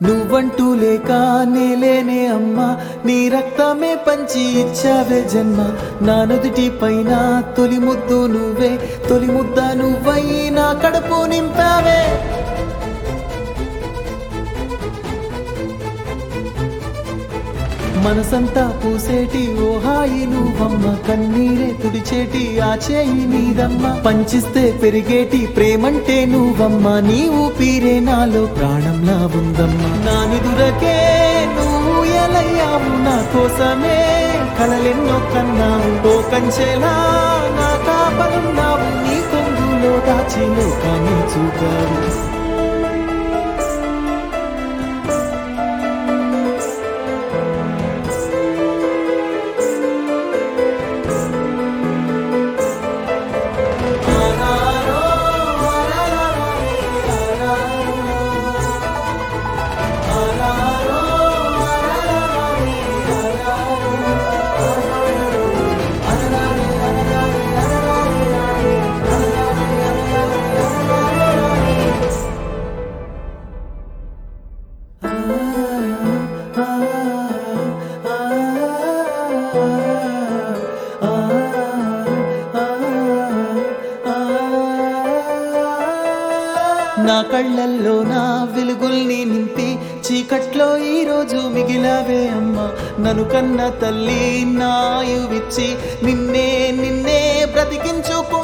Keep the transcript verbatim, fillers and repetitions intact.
నువ్వంటూ లేక నేలేనే అమ్మా, నీ రక్తమే పంచి ఇచ్చావే జన్మ. నా నుదుటి పైన తొలి ముద్దు నువ్వే, తొలి ముద్ద నువ్వై నా కడుపు నింపావే. మనసంతా పూసేటి ఓ హాయి నువ్వమ్మ, కన్నీరే తుడిచేటి ఆ చేయి నీదమ్మ. పంచిస్తే పెరిగేటి ప్రేమంటే నువ్వమ్మ, నీ ఊపిరే నాలో ప్రాణంలా ఉందమ్మా. నా నిదురకే నువ్వు ఎలయ్యావు, నా కోసమే కలలెన్నో కన్నావు. ఓ కంచెలా నా కాపలున్నావు, నీ కొంగులో దాచి లోకాన్ని చూపావు. నా కళ్ళల్లో నా వెలుగుల్ని నింపి చీకట్లో ఈరోజు మిగిలావే అమ్మా. నన్ను కన్న తల్లి నాయువిచ్చి నిన్నే నిన్నే బ్రతికించుకో.